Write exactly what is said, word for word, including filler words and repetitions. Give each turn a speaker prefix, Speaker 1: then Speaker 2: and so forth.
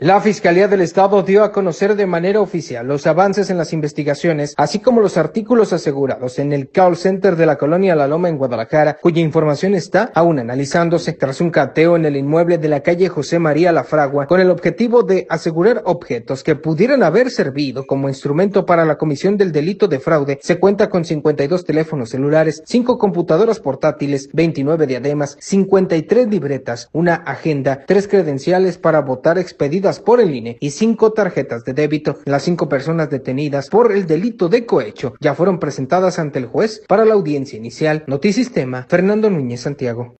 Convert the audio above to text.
Speaker 1: La Fiscalía del Estado dio a conocer de manera oficial los avances en las investigaciones, así como los artículos asegurados en el call center de la colonia La Loma en Guadalajara, cuya información está aún analizándose tras un cateo en el inmueble de la calle José María La Fragua, con el objetivo de asegurar objetos que pudieran haber servido como instrumento para la comisión del delito de fraude. Se cuenta con cincuenta y dos teléfonos celulares, cinco computadoras portátiles, veintinueve diademas, cincuenta y tres libretas, una agenda, tres credenciales para votar expedidas por el I N E y cinco tarjetas de débito. Las cinco personas detenidas por el delito de cohecho ya fueron presentadas ante el juez para la audiencia inicial. Notisistema, Fernando Núñez Santiago.